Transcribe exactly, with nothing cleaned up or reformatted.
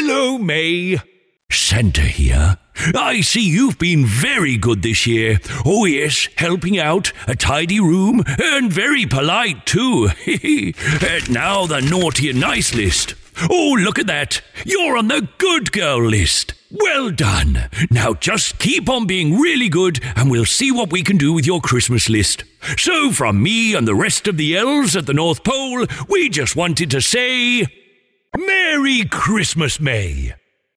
Hello, May. Santa here. I see you've been very good this year. Oh yes, helping out, a tidy room, and very polite too. uh, now the naughty and nice list. Oh, look at that. You're on the good girl list. Well done. Now just keep on being really good and we'll see what we can do with your Christmas list. So from me and the rest of the elves at the North Pole, we just wanted to say, Merry Christmas, May.